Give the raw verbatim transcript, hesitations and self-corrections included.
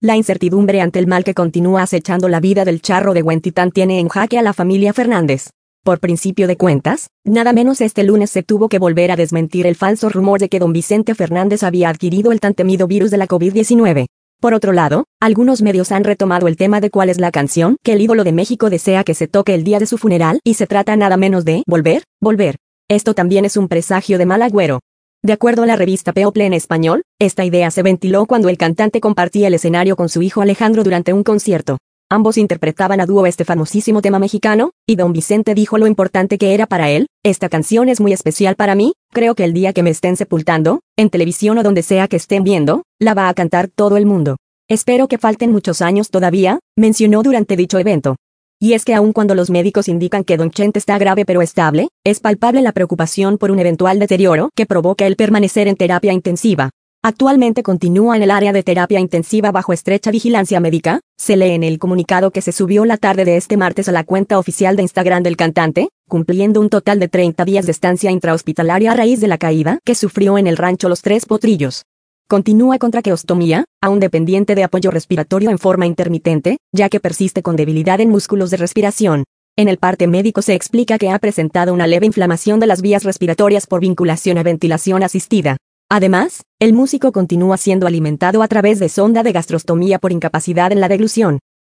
La incertidumbre ante el mal que continúa acechando la vida del charro de Huentitán tiene en jaque a la familia Fernández. Por principio de cuentas, nada menos este lunes se tuvo que volver a desmentir el falso rumor de que don Vicente Fernández había adquirido el tan temido virus de la COVID diecinueve. Por otro lado, algunos medios han retomado el tema de cuál es la canción que el ídolo de México desea que se toque el día de su funeral y se trata nada menos de Volver, Volver. Esto también es un presagio de mal agüero. De acuerdo a la revista People en español, esta idea se ventiló cuando el cantante compartía el escenario con su hijo Alejandro durante un concierto. Ambos interpretaban a dúo este famosísimo tema mexicano, y don Vicente dijo lo importante que era para él: esta canción es muy especial para mí, creo que el día que me estén sepultando, en televisión o donde sea que estén viendo, la va a cantar todo el mundo. Espero que falten muchos años todavía, mencionó durante dicho evento. Y es que aun cuando los médicos indican que don Chente está grave pero estable, es palpable la preocupación por un eventual deterioro que provoca el permanecer en terapia intensiva. Actualmente continúa en el área de terapia intensiva bajo estrecha vigilancia médica, se lee en el comunicado que se subió la tarde de este martes a la cuenta oficial de Instagram del cantante, cumpliendo un total de treinta días de estancia intrahospitalaria a raíz de la caída que sufrió en el rancho Los Tres Potrillos. Continúa con traqueostomía, aún dependiente de apoyo respiratorio en forma intermitente, ya que persiste con debilidad en músculos de respiración. En el parte médico se explica que ha presentado una leve inflamación de las vías respiratorias por vinculación a ventilación asistida. Además, el músico continúa siendo alimentado a través de sonda de gastrostomía por incapacidad en la deglución.